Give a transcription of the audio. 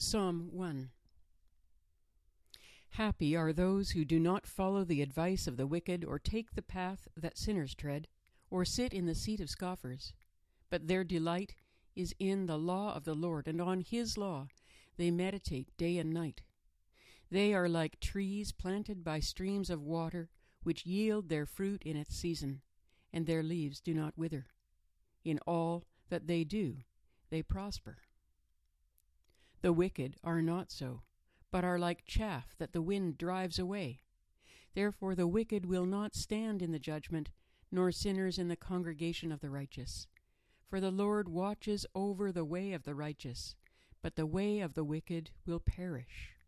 Psalm 1. Happy are those who do not follow the advice of the wicked, or take the path that sinners tread, or sit in the seat of scoffers. But their delight is in the law of the Lord, and on his law they meditate day and night. They are like trees planted by streams of water, which yield their fruit in its season, and their leaves do not wither. In all that they do, they prosper. The wicked are not so, but are like chaff that the wind drives away. Therefore the wicked will not stand in the judgment, nor sinners in the congregation of the righteous. For the Lord watches over the way of the righteous, but the way of the wicked will perish.